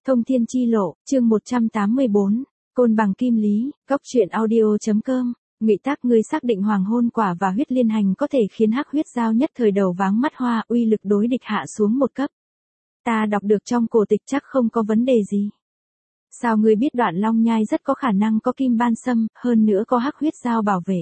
Thông thiên chi lộ, chương 184, Côn Bằng Kim Lý, Góc truyện audio.com. Ngụy Tác, ngươi xác định hoàng hôn quả và huyết liên hành có thể khiến hắc huyết giao nhất thời đầu váng mắt hoa, uy lực đối địch hạ xuống một cấp. Ta đọc được trong cổ tịch chắc không có vấn đề gì. Sao ngươi biết Đoạn Long Nhai rất có khả năng có kim ban sâm, hơn nữa có hắc huyết giao bảo vệ?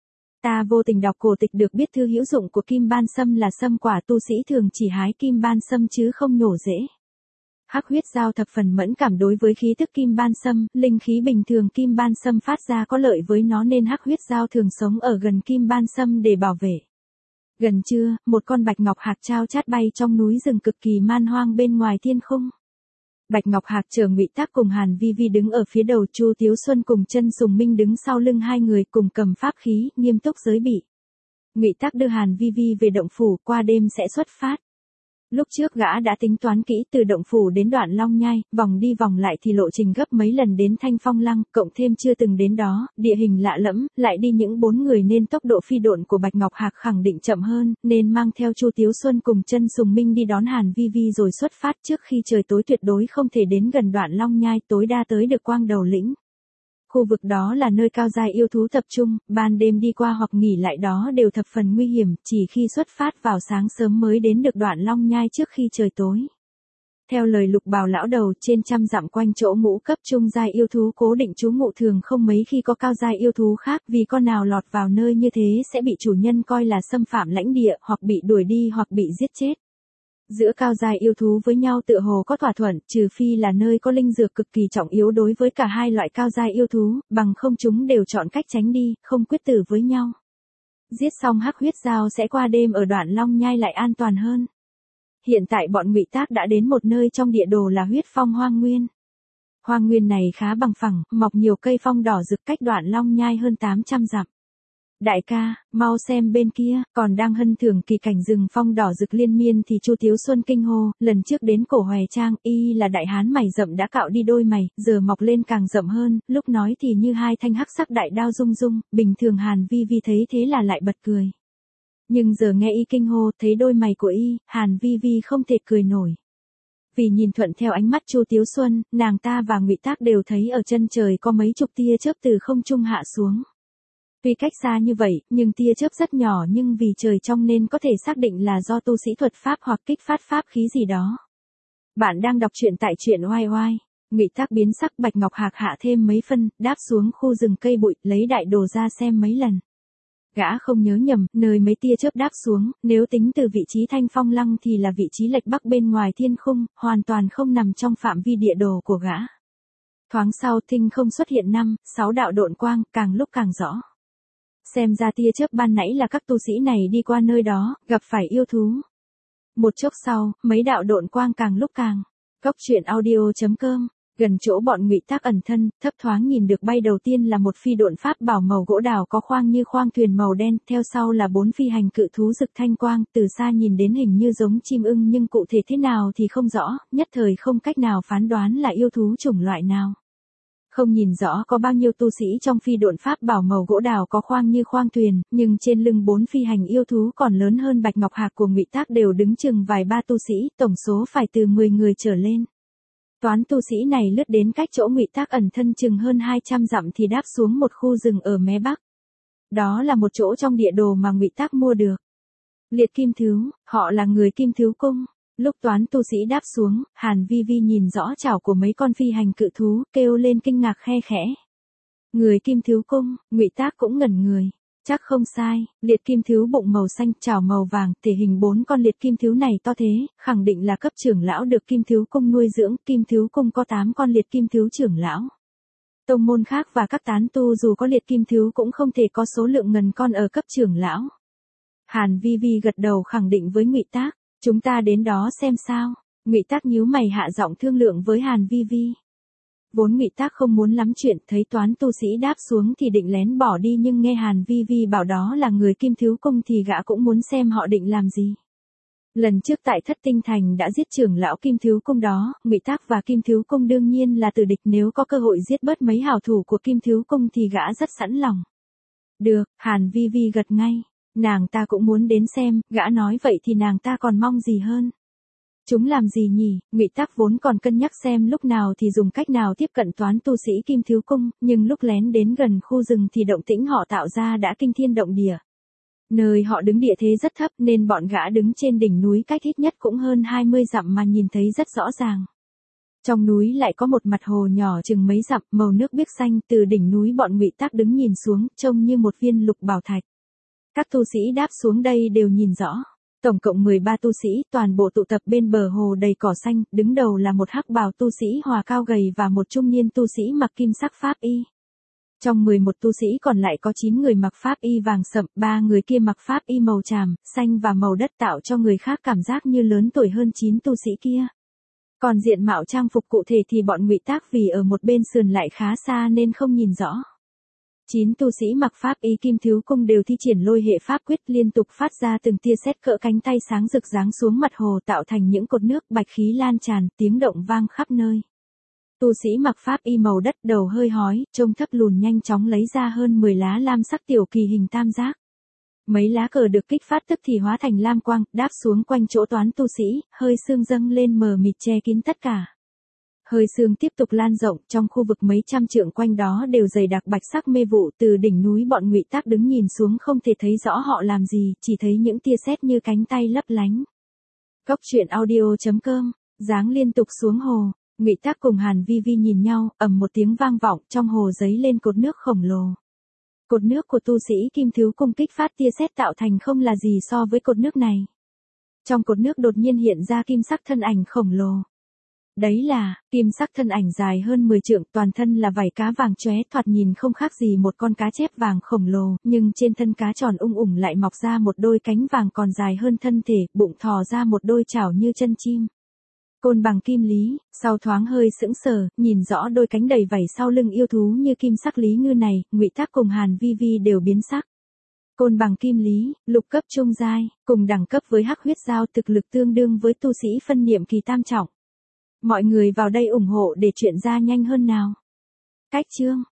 Ta vô tình đọc cổ tịch được biết thư hữu dụng của kim ban sâm là sâm quả, tu sĩ thường chỉ hái kim ban sâm chứ không nhổ rễ. Hắc huyết giao thập phần mẫn cảm đối với khí tức kim ban sâm, linh khí bình thường kim ban sâm phát ra có lợi với nó nên hắc huyết giao thường sống ở gần kim ban sâm để bảo vệ. Gần trưa, một con bạch ngọc hạc trao chát bay trong núi rừng cực kỳ man hoang bên ngoài thiên khung. Bạch ngọc hạc chở Ngụy Tác cùng Hàn Vi Vi đứng ở phía đầu, Chu Tiếu Xuân cùng Chân Sùng Minh đứng sau lưng hai người cùng cầm pháp khí, nghiêm túc giới bị. Ngụy Tác đưa Hàn Vi Vi về động phủ, qua đêm sẽ xuất phát. Lúc trước gã đã tính toán kỹ, từ động phủ đến Đoạn Long Nhai, vòng đi vòng lại thì lộ trình gấp mấy lần đến Thanh Phong Lăng, cộng thêm chưa từng đến đó, địa hình lạ lẫm, lại đi những 4 người nên tốc độ phi độn của Bạch Ngọc Hạc khẳng định chậm hơn, nên mang theo Chu Tiếu Xuân cùng Chân Sùng Minh đi đón Hàn Vi Vi rồi xuất phát trước khi trời tối, tuyệt đối không thể đến gần Đoạn Long Nhai, tối đa tới được Quang Đầu Lĩnh. Khu vực đó là nơi cao giai yêu thú tập trung, ban đêm đi qua hoặc nghỉ lại đó đều thập phần nguy hiểm, chỉ khi xuất phát vào sáng sớm mới đến được Đoạn Long Nhai trước khi trời tối. Theo lời Lục Bào lão đầu, trên trăm dặm quanh chỗ ngũ cấp trung giai yêu thú cố định trú ngụ thường không mấy khi có cao giai yêu thú khác, vì con nào lọt vào nơi như thế sẽ bị chủ nhân coi là xâm phạm lãnh địa, hoặc bị đuổi đi hoặc bị giết chết. Giữa cao giai yêu thú với nhau tựa hồ có thỏa thuận, trừ phi là nơi có linh dược cực kỳ trọng yếu đối với cả hai loại cao giai yêu thú, bằng không chúng đều chọn cách tránh đi, không quyết tử với nhau. Giết xong hắc huyết giao sẽ qua đêm ở Đoạn Long Nhai lại an toàn hơn. Hiện tại bọn Ngụy Tác đã đến một nơi trong địa đồ là Huyết Phong Hoang Nguyên. Hoang Nguyên này khá bằng phẳng, mọc nhiều cây phong đỏ rực, cách Đoạn Long Nhai hơn 800 dặm. Đại ca, mau xem bên kia, còn đang hân thưởng kỳ cảnh rừng phong đỏ rực liên miên thì Chu Tiếu Xuân kinh hô, lần trước đến Cổ Hòe Trang, y là đại hán mày rậm đã cạo đi đôi mày, giờ mọc lên càng rậm hơn, lúc nói thì như hai thanh hắc sắc đại đao rung rung, bình thường Hàn Vi Vi thấy thế là lại bật cười. Nhưng giờ nghe y kinh hô, thấy đôi mày của y, Hàn Vi Vi không thể cười nổi. Vì nhìn thuận theo ánh mắt Chu Tiếu Xuân, nàng ta và Ngụy Tác đều thấy ở chân trời có mấy chục tia chớp từ không trung hạ xuống. Tuy cách xa như vậy, nhưng tia chớp rất nhỏ, nhưng vì trời trong nên có thể xác định là do tu sĩ thuật pháp hoặc kích phát pháp khí gì đó. Bạn đang đọc truyện tại truyện oai oai. Ngụy Tác biến sắc, Bạch Ngọc Hạc hạ thêm mấy phân, đáp xuống khu rừng cây bụi, lấy đại đồ ra xem mấy lần. Gã không nhớ nhầm, nơi mấy tia chớp đáp xuống, nếu tính từ vị trí Thanh Phong Lăng thì là vị trí lệch bắc bên ngoài thiên khung, hoàn toàn không nằm trong phạm vi địa đồ của gã. Thoáng sau, thinh không xuất hiện 5-6 đạo độn quang, càng lúc càng rõ. Xem ra tia chớp ban nãy là các tu sĩ này đi qua nơi đó, gặp phải yêu thú. Một chốc sau, mấy đạo độn quang càng lúc càng. Góc truyện audio.com. Gần chỗ bọn Ngụy Tác ẩn thân, thấp thoáng nhìn được bay đầu tiên là một phi độn pháp bảo màu gỗ đào có khoang như khoang thuyền màu đen, theo sau là 4 phi hành cự thú rực thanh quang, từ xa nhìn đến hình như giống chim ưng nhưng cụ thể thế nào thì không rõ, nhất thời không cách nào phán đoán là yêu thú chủng loại nào. Không nhìn rõ có bao nhiêu tu sĩ trong phi độn pháp bảo màu gỗ đào có khoang như khoang thuyền, nhưng trên lưng 4 phi hành yêu thú còn lớn hơn Bạch Ngọc Hạc của Ngụy Tác đều đứng chừng vài ba tu sĩ, tổng số phải từ 10 người trở lên. Toán tu sĩ này lướt đến cách chỗ Ngụy Tác ẩn thân chừng hơn 200 dặm thì đáp xuống một khu rừng ở mé bắc. Đó là một chỗ trong địa đồ mà Ngụy Tác mua được. Liệt Kim Thứu, họ là người Kim Thứu Cung. Lúc toán tu sĩ đáp xuống, Hàn Vi Vi nhìn rõ chảo của mấy con phi hành cự thú, kêu lên kinh ngạc khe khẽ. Người Kim Thứu Cung, Ngụy Tác cũng ngẩn người. Chắc không sai, liệt kim thứu bụng màu xanh, chảo màu vàng, thể hình 4 con liệt kim thứu này to thế, khẳng định là cấp trưởng lão được Kim Thứu Cung nuôi dưỡng, Kim Thứu Cung có 8 con liệt kim thứu trưởng lão. Tông môn khác và các tán tu dù có liệt kim thứu cũng không thể có số lượng ngần con ở cấp trưởng lão. Hàn Vi Vi gật đầu khẳng định với Ngụy Tác, chúng ta đến đó xem sao. Ngụy Tác nhíu mày hạ giọng thương lượng với Hàn Vi Vi. Vốn Ngụy Tác không muốn lắm chuyện, thấy toán tu sĩ đáp xuống thì định lén bỏ đi, nhưng nghe Hàn Vi Vi bảo đó là người Kim Thứu Cung thì gã cũng muốn xem họ định làm gì. Lần trước tại Thất Tinh Thành đã giết trưởng lão Kim Thứu Cung đó, Ngụy Tác và Kim Thứu Cung đương nhiên là tử địch, nếu có cơ hội giết bớt mấy hảo thủ của Kim Thứu Cung thì gã rất sẵn lòng. Được, Hàn Vi Vi gật ngay. Nàng ta cũng muốn đến xem, gã nói vậy thì nàng ta còn mong gì hơn. Chúng làm gì nhỉ? Ngụy Tắc vốn còn cân nhắc xem lúc nào thì dùng cách nào tiếp cận toán tu sĩ Kim Thiếu Cung, nhưng lúc lén đến gần khu rừng thì động tĩnh họ tạo ra đã kinh thiên động địa. Nơi họ đứng địa thế rất thấp nên bọn gã đứng trên đỉnh núi cách ít nhất cũng hơn 20 dặm mà nhìn thấy rất rõ ràng. Trong núi lại có một mặt hồ nhỏ chừng mấy dặm, màu nước biếc xanh, từ đỉnh núi bọn Ngụy Tắc đứng nhìn xuống, trông như một viên lục bảo thạch. Các tu sĩ đáp xuống đây đều nhìn rõ. Tổng cộng 13 tu sĩ, toàn bộ tụ tập bên bờ hồ đầy cỏ xanh, đứng đầu là một hắc bào tu sĩ hòa cao gầy và một trung niên tu sĩ mặc kim sắc pháp y. Trong 11 tu sĩ còn lại có 9 người mặc pháp y vàng sậm, 3 người kia mặc pháp y màu tràm, xanh và màu đất tạo cho người khác cảm giác như lớn tuổi hơn 9 tu sĩ kia. Còn diện mạo trang phục cụ thể thì bọn Ngụy Tắc vì ở một bên sườn lại khá xa nên không nhìn rõ. 9 tu sĩ mặc pháp y Kim Thiếu Cung đều thi triển lôi hệ pháp quyết liên tục phát ra từng tia sét cỡ cánh tay sáng rực giáng xuống mặt hồ tạo thành những cột nước bạch khí lan tràn, tiếng động vang khắp nơi. Tu sĩ mặc pháp y màu đất đầu hơi hói, trông thấp lùn nhanh chóng lấy ra hơn 10 lá lam sắc tiểu kỳ hình tam giác. Mấy lá cờ được kích phát tức thì hóa thành lam quang, đáp xuống quanh chỗ toán tu sĩ, hơi sương dâng lên mờ mịt che kín tất cả. Hơi sương tiếp tục lan rộng, trong khu vực mấy trăm trượng quanh đó đều dày đặc bạch sắc mê vụ, từ đỉnh núi bọn Ngụy Tắc đứng nhìn xuống không thể thấy rõ họ làm gì, chỉ thấy những tia sét như cánh tay lấp lánh. Cốc truyện audio.com, giáng liên tục xuống hồ, Ngụy Tắc cùng Hàn Vi Vi nhìn nhau, ầm một tiếng vang vọng, trong hồ giấy lên cột nước khổng lồ. Cột nước của tu sĩ Kim Thiếu Cung kích phát tia sét tạo thành không là gì so với cột nước này. Trong cột nước đột nhiên hiện ra kim sắc thân ảnh khổng lồ. Đấy là, kim sắc thân ảnh dài hơn 10 trượng, toàn thân là vảy cá vàng chóe, thoạt nhìn không khác gì một con cá chép vàng khổng lồ, nhưng trên thân cá tròn ủng lại mọc ra một đôi cánh vàng còn dài hơn thân thể, bụng thò ra một đôi chảo như chân chim. Côn bằng kim lý, sau thoáng hơi sững sờ, nhìn rõ đôi cánh đầy vảy sau lưng yêu thú như kim sắc lý ngư này, Ngụy Tắc cùng Hàn Vi Vi đều biến sắc. Côn bằng kim lý, lục cấp trung giai, cùng đẳng cấp với hắc huyết dao, thực lực tương đương với tu sĩ phân niệm kỳ tam trọng. Mọi người vào đây ủng hộ để chuyện ra nhanh hơn nào. Cách chương